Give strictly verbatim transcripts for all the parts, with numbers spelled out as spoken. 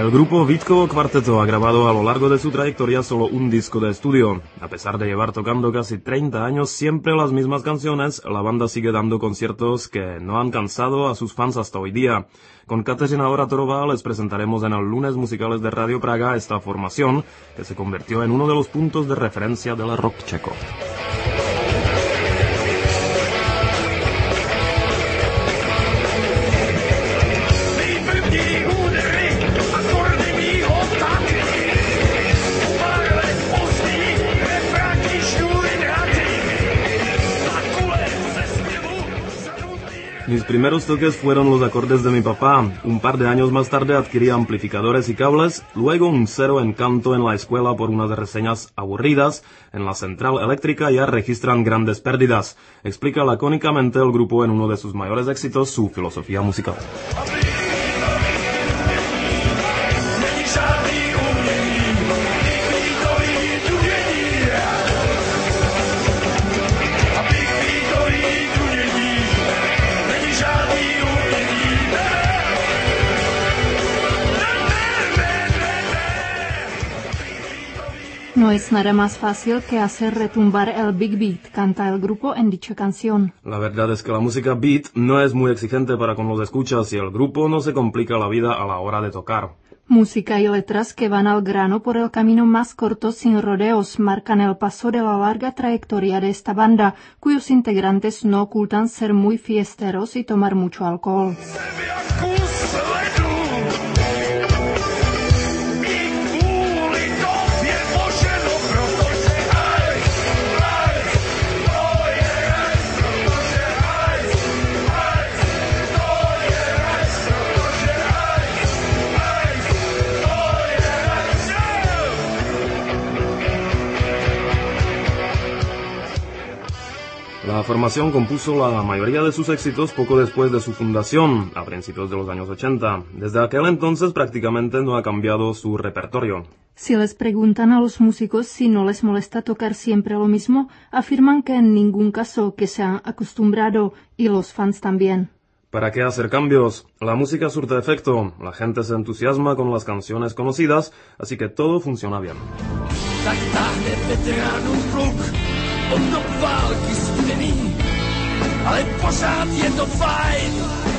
El grupo Vítkovo Kvarteto ha grabado a lo largo de su trayectoria solo un disco de estudio. A pesar de llevar tocando casi treinta años siempre las mismas canciones, la banda sigue dando conciertos que no han cansado a sus fans hasta hoy día. Con Kateřina Oratorová les presentaremos en el Lunes Musicales de Radio Praga esta formación, que se convirtió en uno de los puntos de referencia del rock checo. Mis primeros toques fueron los acordes de mi papá. Un par de años más tarde adquirí amplificadores y cables, luego un cero en canto en la escuela por unas reseñas aburridas. En la central eléctrica ya registran grandes pérdidas. Explica lacónicamente el grupo en uno de sus mayores éxitos su filosofía musical. No es nada más fácil que hacer retumbar el big beat, canta el grupo en dicha canción. La verdad es que la música beat no es muy exigente para con los escuchas y el grupo no se complica la vida a la hora de tocar. Música y letras que van al grano por el camino más corto sin rodeos marcan el paso de la larga trayectoria de esta banda, cuyos integrantes no ocultan ser muy fiesteros y tomar mucho alcohol. La formación compuso la mayoría de sus éxitos poco después de su fundación, a principios de los años ochenta. Desde aquel entonces prácticamente no ha cambiado su repertorio. Si les preguntan a los músicos si no les molesta tocar siempre lo mismo, afirman que en ningún caso, que se han acostumbrado, y los fans también. ¿Para qué hacer cambios? La música surte efecto, la gente se entusiasma con las canciones conocidas, así que todo funciona bien. Od do války studený, ale pořád je to fajn.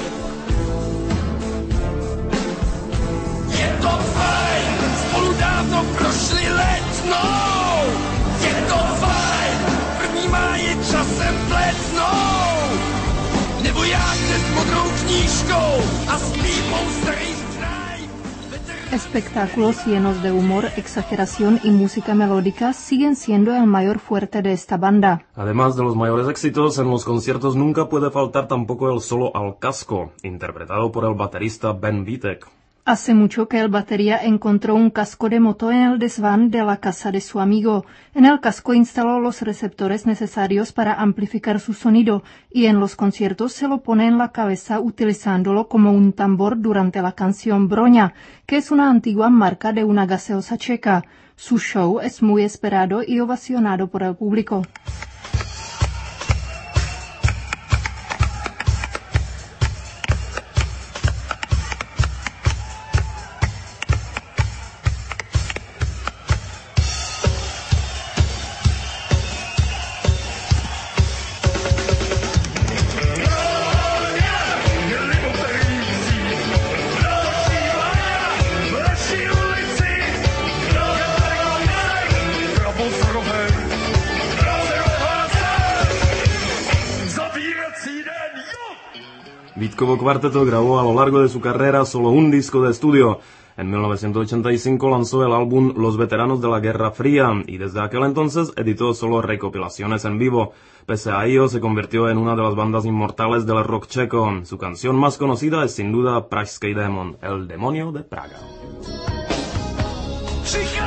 Je to fajn, spolu dávno prošli letnou. Je to fajn, první má je časem pletnou. Nebo já s modrou knížkou a zpívou starých kraj. Espectáculos llenos de humor, exageración y música melódica siguen siendo el mayor fuerte de esta banda. Además de los mayores éxitos, en los conciertos nunca puede faltar tampoco el solo al casco, interpretado por el baterista Ben Vítek. Hace mucho que el batería encontró un casco de moto en el desván de la casa de su amigo. En el casco instaló los receptores necesarios para amplificar su sonido y en los conciertos se lo pone en la cabeza utilizándolo como un tambor durante la canción Broňa, que es una antigua marca de una gaseosa checa. Su show es muy esperado y ovacionado por el público. Vítkovo Kvarteto grabó a lo largo de su carrera solo un disco de estudio. En mil novecientos ochenta y cinco lanzó el álbum Los Veteranos de la Guerra Fría y desde aquel entonces editó solo recopilaciones en vivo. Pese a ello, se convirtió en una de las bandas inmortales del rock checo. Su canción más conocida es sin duda Pražský démon, el demonio de Praga. Přichází